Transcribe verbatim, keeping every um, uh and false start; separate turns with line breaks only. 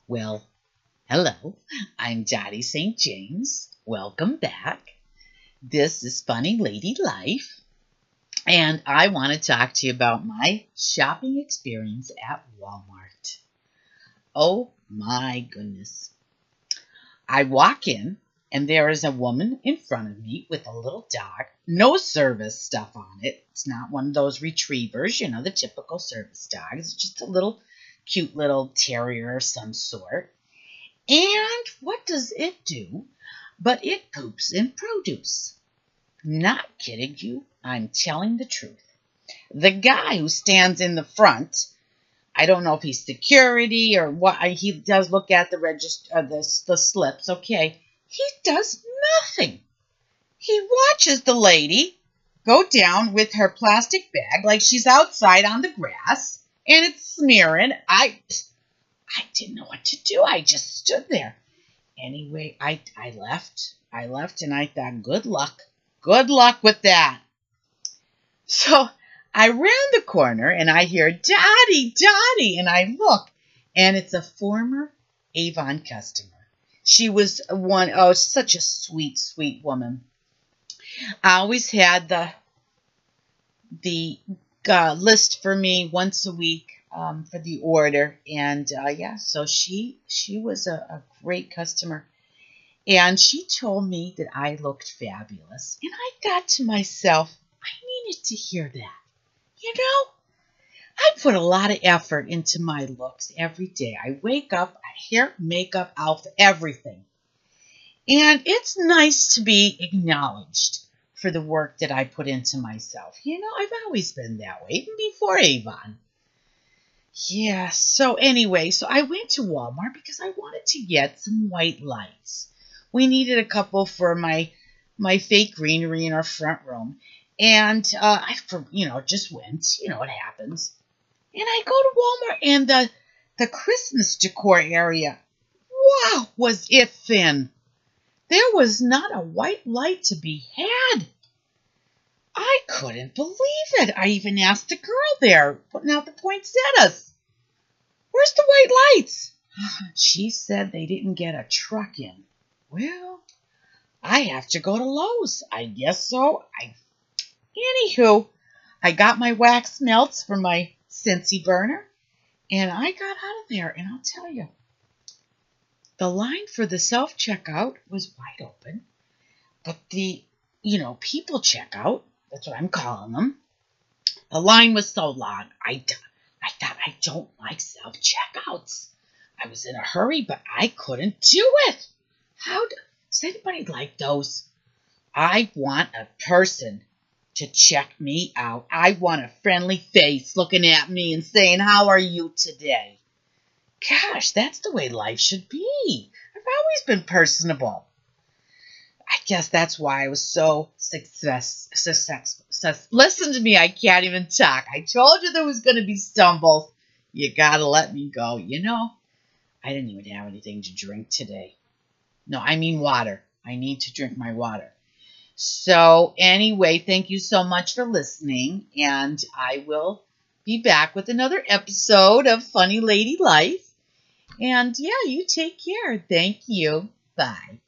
Well, hello. I'm Dottie Saint James. Welcome back. This is Funny Lady Life, and I want to talk to you about my shopping experience at Walmart. Oh my goodness. I walk in, and there is a woman in front of me with a little dog. No service stuff on it. It's not one of those retrievers, you know, the typical service dogs. It's just a little cute little terrier of some sort. And what does it do? But it poops in produce. Not kidding you. I'm telling the truth. The guy who stands in the front, I don't know if he's security or what. He does look at the register, uh, the the slips. Okay, he does nothing. He watches the lady go down with her plastic bag like she's outside on the grass, and it's smearing. I I didn't know what to do. I just stood there. Anyway, I I left. I left and I thought, good luck. Good luck with that. So I round the corner and I hear, Dottie, Dottie, and I look, and it's a former Avon customer. She was one, oh, such a sweet, sweet woman. I always had the the uh, list for me once a week um, for the order, and uh, yeah, so she she was a, a great customer, and she told me that I looked fabulous, and I thought to myself, I needed to hear that. You know, I put a lot of effort into my looks every day. I wake up, I hair, makeup, outfit, everything, and it's nice to be acknowledged for the work that I put into myself. You know, I've always been that way, even before Avon. Yeah, so anyway, so I went to Walmart because I wanted to get some white lights. We needed a couple for my my fake greenery in our front room. And uh, I, for, you know, just went. You know what happens. And I go to Walmart, and the the Christmas decor area, wow, was it thin. There was not a white light to be had. I couldn't believe it. I even asked the girl there, putting out the poinsettias, where's the white lights? She said they didn't get a truck in. Well, I have to go to Lowe's. I guess so. I, anywho, I got my wax melts for my Scentsy burner, and I got out of there, and I'll tell you, the line for the self-checkout was wide open, but the, you know, people checkout, that's what I'm calling them, the line was so long, I, I thought, I don't like self-checkouts. I was in a hurry, but I couldn't do it. How do, does anybody like those? I want a person to check me out. I want a friendly face looking at me and saying, how are you today? Gosh, that's the way life should be. I've always been personable. I guess that's why I was so success, success, success. Listen to me, I can't even talk. I told you there was going to be stumbles. You got to let me go. You know, I didn't even have anything to drink today. No, I mean water. I need to drink my water. So anyway, thank you so much for listening, and I will be back with another episode of Funny Lady Life. And yeah, you take care. Thank you. Bye.